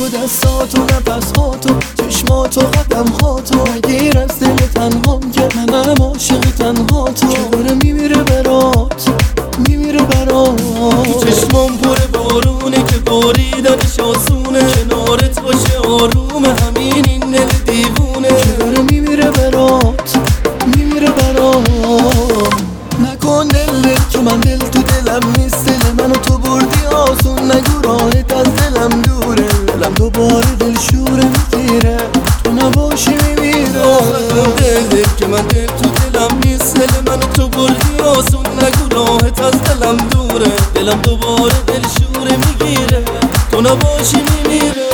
دستاتو نفس هاتو چشماتو قدم هاتو نگیر از دل تنهام که منم عاشق تنهاتو که داره میمیره برات میمیره برات چشمام پر بارونه که باریدنش آسونه کنارت باشه آرومه همین این دل دیوونه که داره میمیره برات میمیره برات نکن دل که من دل تو دلم نیست دل منو تو بردی آسون نگو راحت از دلم دوره دلم دوباره دل شوره میگیره تو نباشی میمیره نکن دل که من دل تو دلم نیست دل منو تو بردی آسون نگو راحت از دلم دوره دلم دوباره دل شوره میگیره تو نباشی میمیره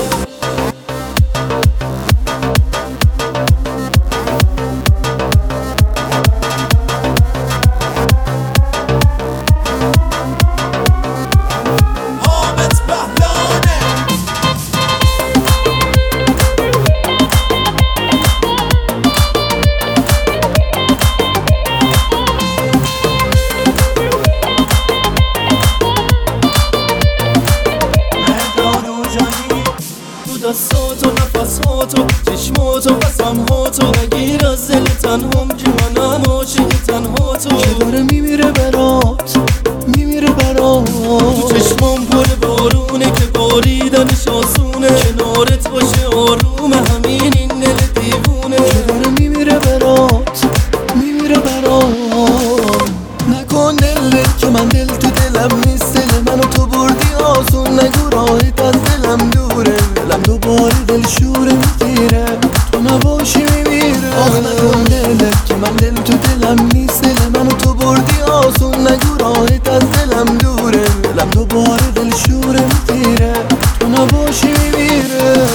دستاتو نفساتو چشماتو قسمهاتو نگیر از دل تنهام که منم عاشق تنهاتو که داره میمیره برات میمیره برات تو چشمام پر بارونه که باریدنش آسونه کنارت باشه آرومه همین این دل دیوونه که داره میمیره برات میمیره برات نکن دل که من دل تو دلم نیست دل منو تو بردی آسون نگو راحت از دلم دوره دلم دوباره دل شوره میگیره تو نباشی میمیره آخ نکن دل که من دل تو دلم نیست دل منو تو بردی آسون نگو راحت از دلم دوره دلم دوباره دل شوره میگیره تو نباشی میمیره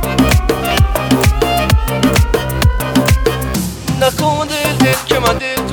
نکن دل که من دل